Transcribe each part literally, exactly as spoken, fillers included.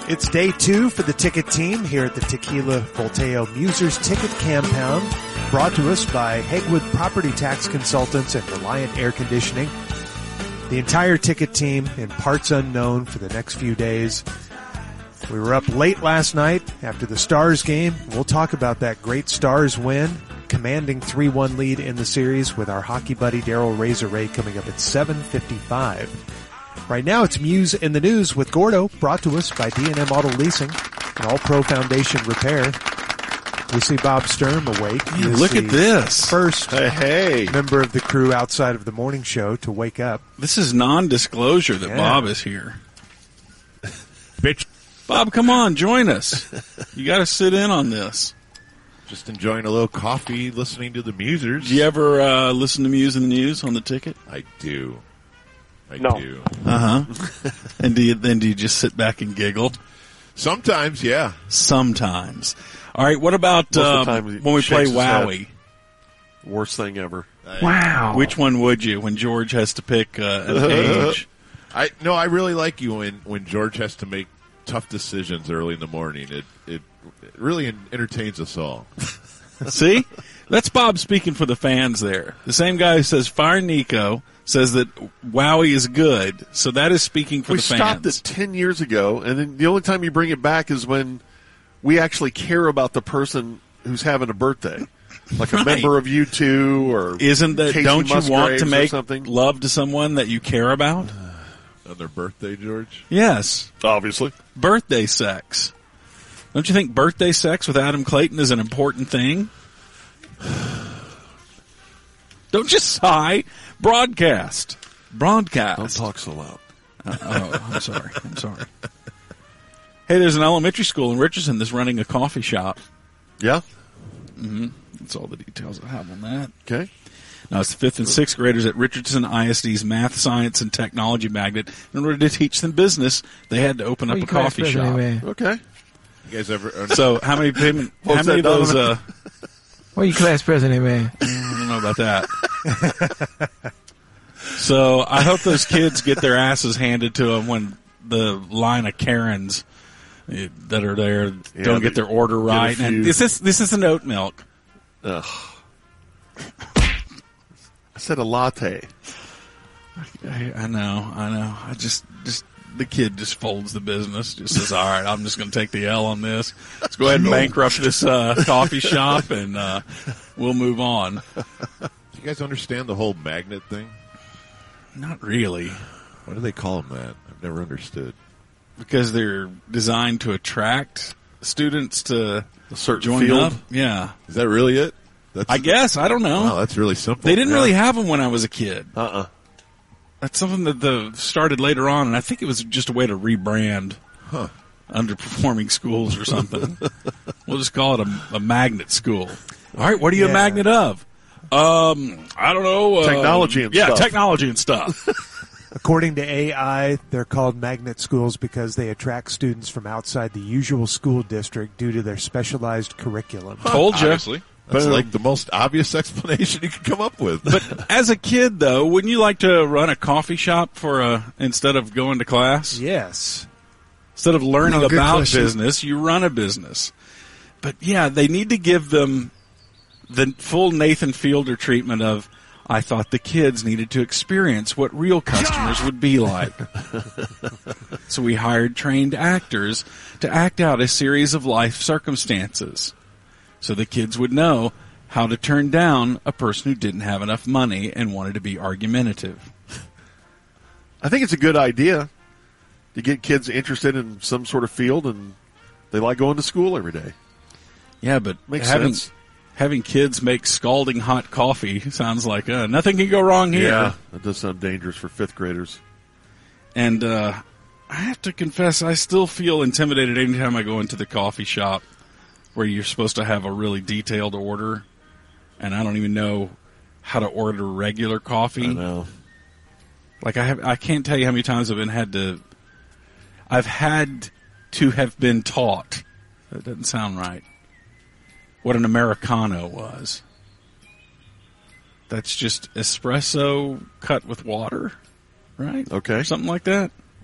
It's day two for the ticket team here at the Tequila Volteo Musers Ticket Compound, brought to us by Hegwood Property Tax Consultants and Reliant Air Conditioning. The entire ticket team in parts unknown for the next few days. We were up late last night after the Stars game. We'll talk about that great Stars win, commanding three one lead in the series with our hockey buddy Daryl Razor Ray coming up at seven fifty-five. Right now it's Muse in the News with Gordo, brought to us by D and M Auto Leasing and All Pro Foundation Repair. We see Bob Sturm awake. Yeah, look at this. First hey, hey. member of the crew outside of the morning show to wake up. This is non-disclosure that yeah. Bob is here. Bitch. Bob, come on, join us. You got to sit in on this. Just enjoying a little coffee, listening to the Musers. Do you ever uh, listen to Muse in the News on the ticket? I do. I no. do. Uh-huh. And do you, then do you just sit back and giggle? Sometimes, yeah. Sometimes. All right, what about uh, when we play Wowie? Worst thing ever. I, wow. Which one would you when George has to pick uh, an age? I No, I really like you when, when George has to make tough decisions early in the morning. It, it, it really entertains us all. See? That's Bob speaking for the fans there. The same guy who says fire Nico says that Wowie is good, so that is speaking for we the fans. We stopped it ten years ago, and then the only time you bring it back is when we actually care about the person who's having a birthday. Like a right. member of U two or Isn't that, Casey don't you Musgraves want to make something? love to someone that you care about? On their birthday, George? Yes. Obviously. Birthday sex. Don't you think birthday sex with Adam Clayton is an important thing? Don't just sigh. Broadcast. Broadcast. Don't talk so loud. Uh, oh, I'm sorry. I'm sorry. Hey, there's an elementary school in Richardson that's running a coffee shop. Yeah? Mm-hmm. That's all the details I have on that. Okay. Now, it's the fifth and sixth graders at Richardson I S D's Math, Science, and Technology magnet. In order to teach them business, they had to open up a coffee shop. Man. Okay. You guys ever? So, how many payment, how many of those? Uh, What are you class president, man? I don't know about that. So, I hope those kids get their asses handed to them when the line of Karens that are there yeah, don't get their order right. And this is this is an oat milk. Ugh. I said a latte. I, I know, I know. I just, just the kid just folds the business. Just says, "All right, I'm just going to take the L on this. Let's go ahead and bankrupt this uh, coffee shop, and uh, we'll move on." Do you guys understand the whole magnet thing? Not really. Why do they call them that? I've never understood. Because they're designed to attract students to a certain join field. Up. Yeah, is that really it? That's, I guess. I don't know. Wow, that's really simple. They didn't yeah. really have them when I was a kid. Uh-uh. That's something that the started later on, and I think it was just a way to rebrand huh. underperforming schools or something. We'll just call it a, a magnet school. All right, what are you yeah. a magnet of? Um, I don't know. Technology uh, and yeah, stuff. Yeah, technology and stuff. According to A I, they're called magnet schools because they attract students from outside the usual school district due to their specialized curriculum. Huh, Told you. Obviously. That's but, like the most obvious explanation you could come up with. But as a kid, though, wouldn't you like to run a coffee shop for a, instead of going to class? Yes. Instead of learning oh, about question. business, you run a business. But, yeah, they need to give them the full Nathan Fielder treatment of, I thought the kids needed to experience what real customers would be like. So we hired trained actors to act out a series of life circumstances. So the kids would know how to turn down a person who didn't have enough money and wanted to be argumentative. I think it's a good idea to get kids interested in some sort of field, and they like going to school every day. Yeah, but Makes having, sense. having kids make scalding hot coffee sounds like uh, nothing can go wrong here. Yeah, that does sound dangerous for fifth graders. And uh, I have to confess, I still feel intimidated anytime I go into the coffee shop where you're supposed to have a really detailed order, and I don't even know how to order regular coffee. I know. Like I have, I can't tell you how many times I've been had to. I've had to have been taught. That doesn't sound right. What an Americano was. That's just espresso cut with water, right? Okay, something like that.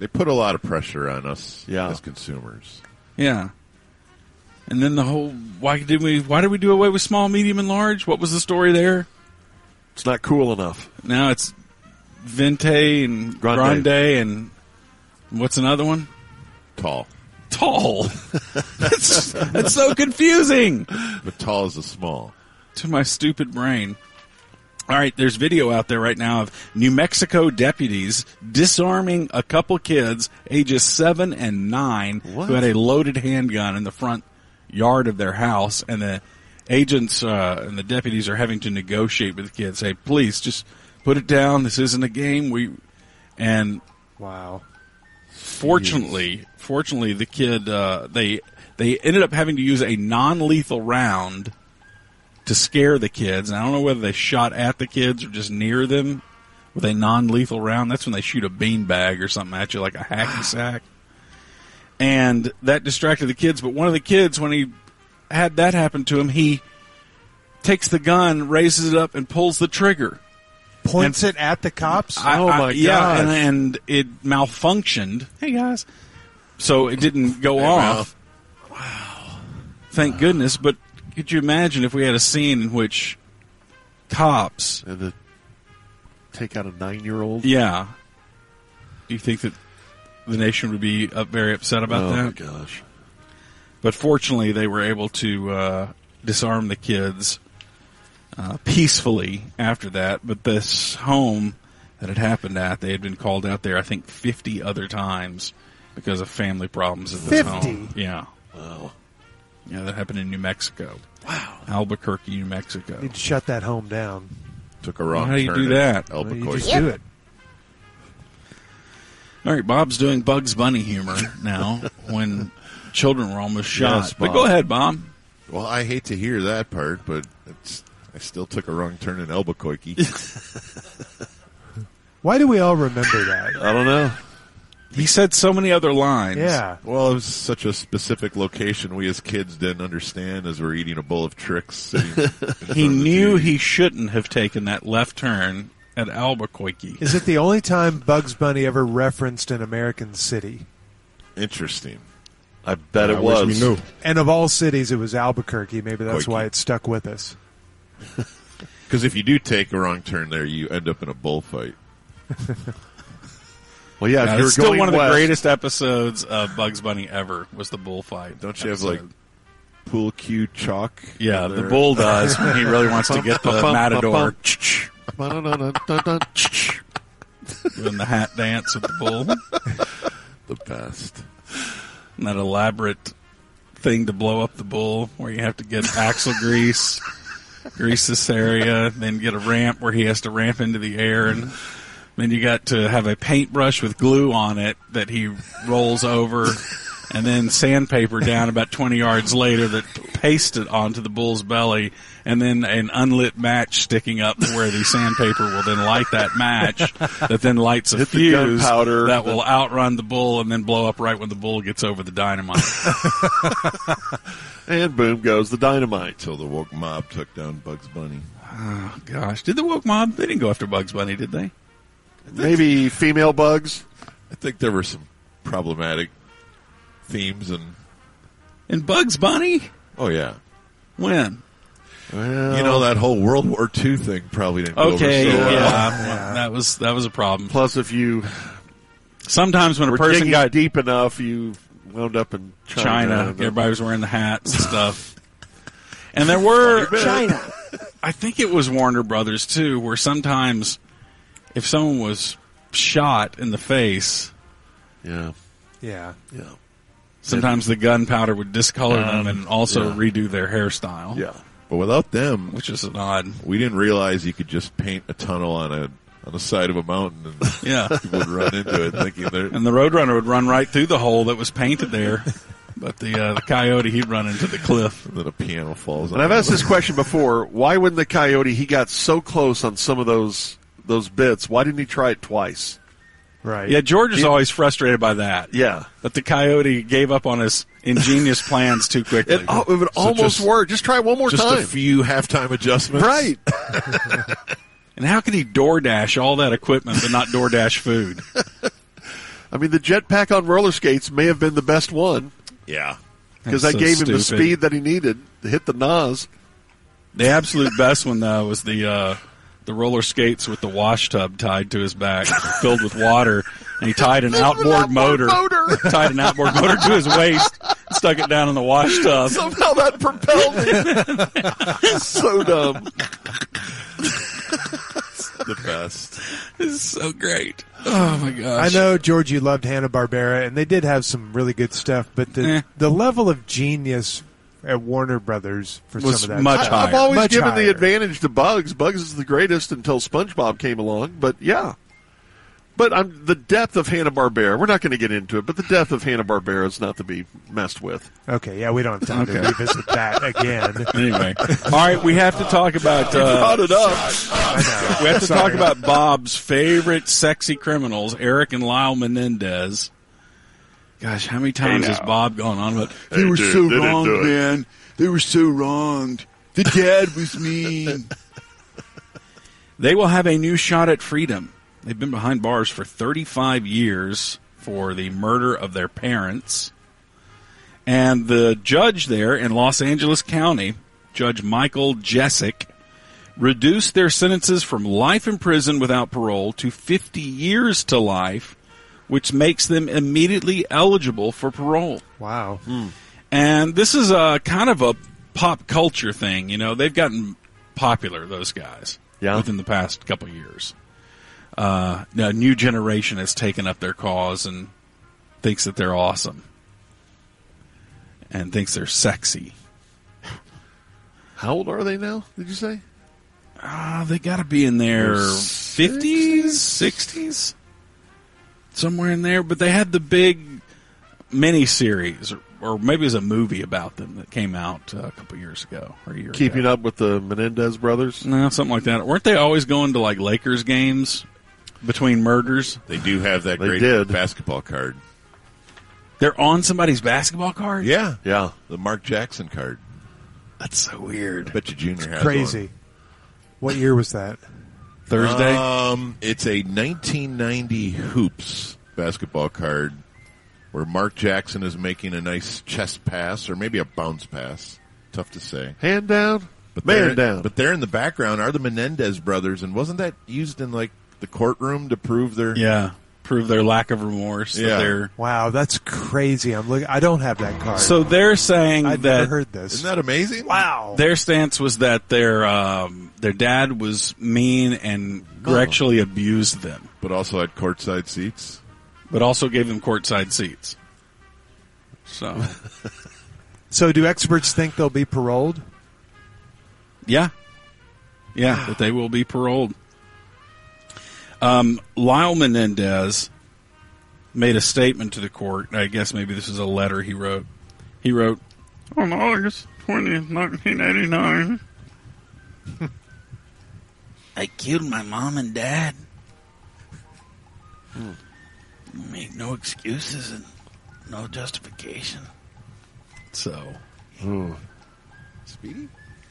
they put a lot of pressure on us Yeah. as consumers. Yeah. And then the whole why did we why did we do away with small, medium, and large? What was the story there? It's not cool enough. Now it's Venti and Grande. Grande, and what's another one? Tall. Tall. that's, that's so confusing But tall is a small. to my stupid brain. All right, there's video out there right now of New Mexico deputies disarming a couple kids ages seven and nine What? who had a loaded handgun in the front yard of their house, and the agents uh, and the deputies are having to negotiate with the kids. Say, please, just put it down. This isn't a game. We and Wow. fortunately, fortunately, the kid uh, they they ended up having to use a non-lethal round to scare the kids. And I don't know whether they shot at the kids or just near them with a non-lethal round. That's when they shoot a beanbag or something at you, like a hacky sack. And that distracted the kids. But one of the kids, when he had that happen to him, he takes the gun, raises it up, and pulls the trigger. Points it at the cops? I- Oh, I- my yeah, gosh. and, and it malfunctioned. Hey guys, so it didn't go Hey, off. Wow, thank goodness. But could you imagine if we had a scene in which cops? And to take out a nine-year-old. Yeah, do you think that the nation would be uh, very upset about oh that? my gosh. But fortunately, they were able to uh, disarm the kids uh, peacefully after that. But this home that it happened at, they had been called out there, I think, fifty other times because of family problems at this fifty? home. Yeah. Wow. Yeah, that happened in New Mexico. Wow. Albuquerque, New Mexico. Need to shut that home down. Took a wrong How do you turn do in that? Well, you Albuquerque. just do it. All right, Bob's doing Bugs Bunny humor now when children were almost shot. Yes, but Bob. go ahead, Bob. Well, I hate to hear that part, but it's I still took a wrong turn in Albuquerque. Why do we all remember that? I don't know. He said so many other lines. Yeah. Well, it was such a specific location we as kids didn't understand as we're eating a bowl of tricks. sitting in front He of the knew T V. he shouldn't have taken that left turn at Albuquerque. Is it the only time Bugs Bunny ever referenced an American city? Interesting. I bet I it wish was. we knew. And of all cities, it was Albuquerque. Maybe that's Quakey. why it stuck with us. Because if you do take a wrong turn there, you end up in a bullfight. Well, yeah, Yeah, if you're it's still going one of the west, greatest episodes of Bugs Bunny ever was the bullfight. Don't you have episode. like pool cue chalk? Yeah, in the there? bull does when he really wants to get the matador doing the hat dance with the bull. The best. And that elaborate thing to blow up the bull where you have to get axle grease, grease this area, then get a ramp where he has to ramp into the air, and then you got to have a paintbrush with glue on it that he rolls over, and then sandpaper down about twenty yards later that paste it onto the bull's belly, and then an unlit match sticking up where the sandpaper will then light that match that then lights a Hit the fuse gunpowder. that will outrun the bull and then blow up right when the bull gets over the dynamite. and boom goes the dynamite. Till the woke mob took down Bugs Bunny. Oh, gosh. Did the woke mob? They didn't go after Bugs Bunny, did they? Maybe female bugs. I think there were some problematic themes and And Bugs Bunny? oh yeah, When? Well, you know that whole World War Two thing probably didn't go Okay, over so yeah, well. well, that was that was a problem. Plus, if you Sometimes when a were person digging got deep enough, you wound up in China. China, everybody was wearing the hats and stuff. And there were China. I think it was Warner Brothers too, where sometimes if someone was shot in the face, Yeah, Yeah. yeah, sometimes the gunpowder would discolor them and also yeah. redo their hairstyle. yeah. But without them, Which is an odd. we didn't realize you could just paint a tunnel on a on the side of a mountain and Yeah. people would run into it thinking they're And the Roadrunner would run right through the hole that was painted there. But the uh, the Coyote, he'd run into the cliff. and then a piano falls on And I've them. asked this question before. Why wouldn't the Coyote? He got so close on some of those those bits. Why didn't he try it twice? Right. Yeah, George is always frustrated by that. Yeah, That the Coyote gave up on his ingenious plans too quickly. it, oh, it would almost just- work. Just try it one more just time. a few halftime adjustments. Right. And how could he DoorDash all that equipment but not DoorDash food? I mean, the jetpack on roller skates may have been the best one Yeah. because I That's so gave him the stupid. speed that he needed to hit the Nas. The absolute best one, though, was the uh, the roller skates with the wash tub tied to his back, filled with water, and he tied an outboard motor, tied an outboard motor to his waist, and stuck it down in the wash tub. Somehow that propelled me. So dumb. The best. This is so great. Oh my I gosh! know, George, you loved Hanna-Barbera, and they did have some really good stuff, but the Eh. the level of genius at Warner Brothers for Was some of that much stuff, higher. I've always much given higher. the advantage to Bugs. Bugs is the greatest until SpongeBob came along, but yeah. But I'm, the depth of Hanna-Barbera, we're not going to get into it, but the depth of Hanna-Barbera is not to be messed with. Okay, yeah, we don't have time to Okay. revisit that again. Anyway, all right, we have to talk about. Uh, Brought it up. I know. we have to Sorry. talk about Bob's favorite sexy criminals, Eric and Lyle Menendez. Gosh, how many times has Bob gone on about? They Hey, were dude, so they didn't wronged, do it." man. They were so wronged. The dad was mean. They will have a new shot at freedom. They've been behind bars for thirty-five years for the murder of their parents. And the judge there in Los Angeles County, Judge Michael Jessic, reduced their sentences from life in prison without parole to fifty years to life, which makes them immediately eligible for parole. Wow. And this is a kind of a pop culture thing. You know, they've gotten popular, those guys, Yeah. within the past couple of years. Uh, a new generation has taken up their cause and thinks that they're awesome and thinks they're sexy. How old are they now, did you say? Uh, they got to be in their Their fifties, sixties, somewhere in there. But they had the big mini-series, or, or maybe it was a movie about them that came out uh, a couple years ago or a year Keeping ago. up with the Menendez brothers? No, something like that. Weren't they always going to like Lakers games between murders? They do have that They great did. basketball card. They're on somebody's basketball card? Yeah. Yeah. The Mark Jackson card. That's so weird. Bet you Junior has Crazy. What year was that? Thursday? Um, it's a nineteen ninety Hoops basketball card where Mark Jackson is making a nice chest pass or maybe a bounce pass. Tough to say. Hand down, But man there- down. But there in the background are the Menendez brothers, and wasn't that used in like the courtroom to prove their? yeah. Prove their lack of remorse. that Yeah. they're Wow, that's crazy. I'm looking. I don't have that card. So they're saying I've that never heard this. Isn't that amazing? Wow. their stance was that their um, their dad was mean and Oh. actually abused them, But also had courtside seats. but also gave them courtside seats. So, So do experts think they'll be paroled? yeah, yeah, that they will be paroled. Um, Lyle Menendez made a statement to the court. I guess maybe this is a letter he wrote. He wrote, on August twentieth, nineteen eighty-nine, I killed my mom and dad. Hmm. Made no excuses and no justification. So, Speedy?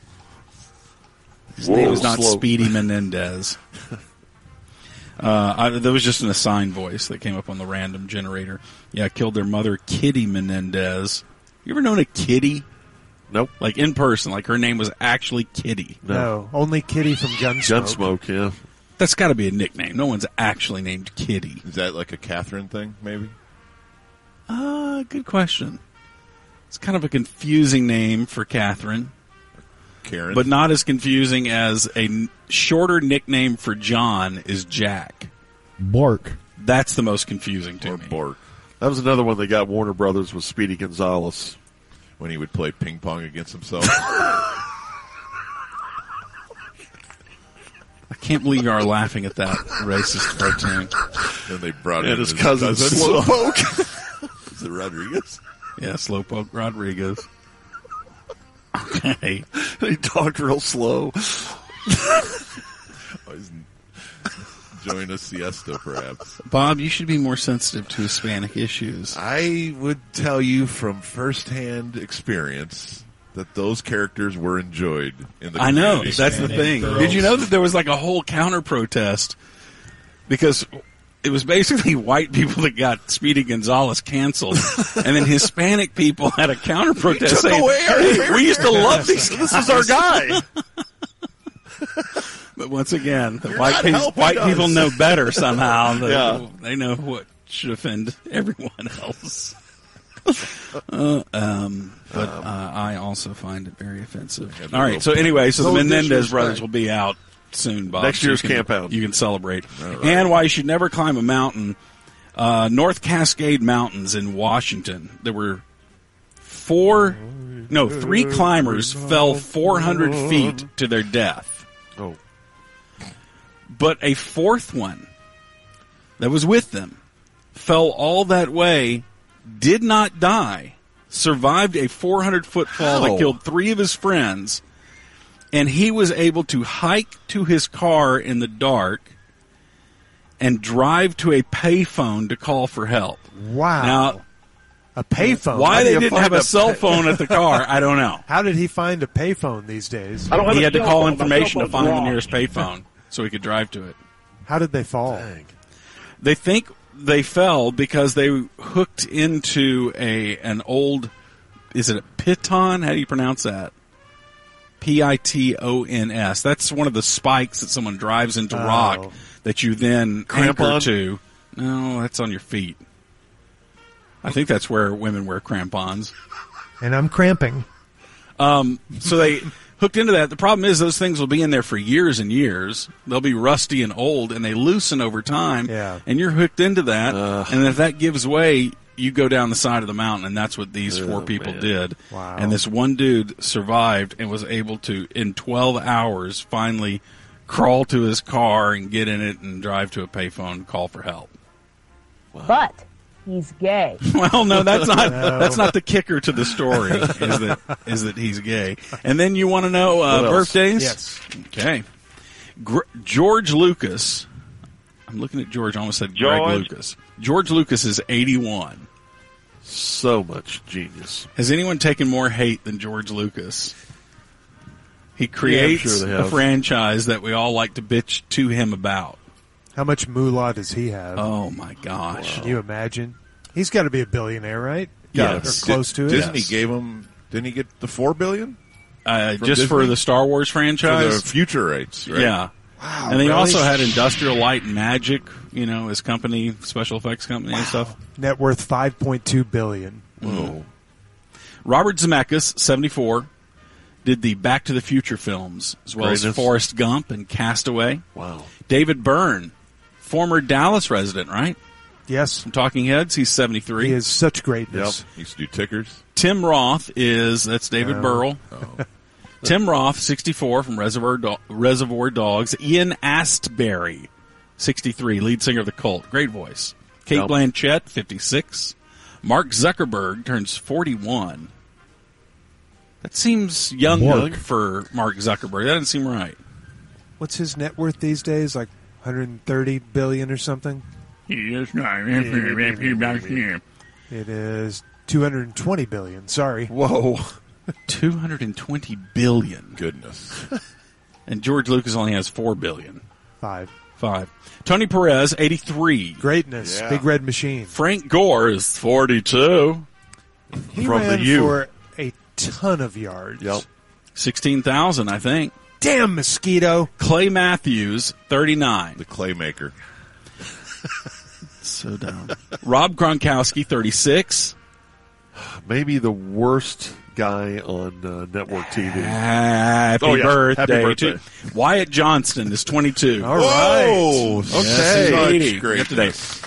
his name is not slow. Speedy Menendez. Uh, I, there was just an assigned voice that came up on the random generator. Yeah, killed their mother, Kitty Menendez. You ever known a Kitty? Nope. Like in person, like her name was actually Kitty. No. Only Kitty from Gunsmoke. Gunsmoke, yeah. That's got to be a nickname. No one's actually named Kitty. Is that like a Catherine thing, maybe? Uh, good question. It's kind of a confusing name for Catherine, Karen? but not as confusing as a n- shorter nickname for John is Jack. Bork. That's the most confusing to or me. Bork That was another one they got Warner Brothers with Speedy Gonzalez. when he would play ping pong against himself. I can't believe you are laughing at that racist cartoon. Then they brought And in his cousin, Slowpoke. Is it Rodriguez? Yeah, Slowpoke Rodriguez. Okay. He talked real slow. Oh, he's enjoying a siesta, perhaps. Bob, you should be more sensitive to Hispanic issues. I would tell you from firsthand experience that those characters were enjoyed in the I know. community. That's the thing. Did you know that there was like a whole counter protest? Because it was basically white people that got Speedy Gonzalez canceled, and then Hispanic people had a counter protest took saying, away our "Hey, favorite we used to love these guys. This is our guy. But once again, the You're white, not pe- helping white us. people know better somehow. The- Yeah. They know what should offend everyone else. uh, um, but uh, I also find it very offensive. Yeah, All right, little- so anyway, so the no Menendez disrespect. brothers will be out soon, Bob. Next so year's you can, Camp Out. You can celebrate. right. And why you should never climb a mountain. Uh, North Cascade Mountains in Washington. There were four, no, three climbers fell four hundred feet to their death. Oh, But a fourth one that was with them fell all that way, did not die, survived a four hundred foot fall How? that killed three of his friends, and he was able to hike to his car in the dark and drive to a payphone to call for help. Wow. Now, a payphone. why How do they you didn't find have a a cell pay- phone at the car, I don't know. How did he find a payphone these days? He had to call information to find the nearest payphone so he could drive to it. How did they fall? dang. They think they fell because they hooked into a an old, is it a piton? How do you pronounce that? P I T O N S. That's one of the spikes that someone drives into Oh. rock that you then Crampon? anchor to. No, that's on your feet. I think that's where women wear crampons. And I'm cramping. Um, so they hooked into that. The problem is those things will be in there for years and years. They'll be rusty and old, and they loosen over time. Yeah. And you're hooked into that. Ugh. And if that gives way, you go down the side of the mountain, and that's what these four Oh, people man. did. Wow. And this one dude survived and was able to, in twelve hours, finally crawl to his car and get in it and drive to a payphone and call for help. But he's gay. Well, no, that's not No. that's not the kicker to the story. Is that is that he's gay? And then you want to know uh, What else? birthdays? Yes. Okay. Gr- George Lucas. I'm looking at George. I almost said Greg George. Lucas. George Lucas is eighty-one. So much genius. Has anyone taken more hate than George Lucas? He creates sure they a have. franchise that we all like to bitch to him about. How much moolah does he have? Oh my gosh! Can you imagine? He's got to be a billionaire, right? Yes. Or close to it. Disney Yes. gave him. Didn't he get the four billion Uh, From just for Disney? the Star Wars for franchise. the future rights? Right? Yeah. Wow. And he really? also had Industrial Light and Magic, you know, his company, special effects company and stuff. net worth five point two billion. Whoa. Robert Zemeckis, seventy-four, did the Back to the Future films, as well as Greatness. Forrest Gump and Castaway. Wow. David Byrne, former Dallas resident, right? Yes. From Talking Heads, he's seventy-three. He is such Yep. greatness. He used to do tickers. Tim Roth is, that's David No. Burrell. Oh. Tim Roth, sixty-four, from Reservoir, Do- Reservoir Dogs. Ian Astbury, sixty-three, lead singer of the Cult. Great voice. Kate Yep. Blanchett, fifty-six. Mark Zuckerberg turns forty-one. That seems young Mark. for Mark Zuckerberg. That doesn't seem right. What's his net worth these days? Like one hundred thirty billion or something? It is two hundred twenty billion. Sorry. Whoa. two hundred twenty billion. Goodness. And George Lucas only has four billion. Five. Five. Tony Perez, eighty-three. Greatness. Yeah. Big red machine. Frank Gore is forty-two. He From ran the U. for a ton of yards. Yep. sixteen thousand, I think. Damn mosquito. Clay Matthews, thirty-nine. The Claymaker. So dumb. Rob Gronkowski, thirty-six. Maybe the worst guy on uh, network T V. Happy Oh, yeah. birthday, Happy birthday. to Wyatt Johnston is twenty-two. All right. Whoa. Yes, Okay. he's eighty. Such greatness. Get today.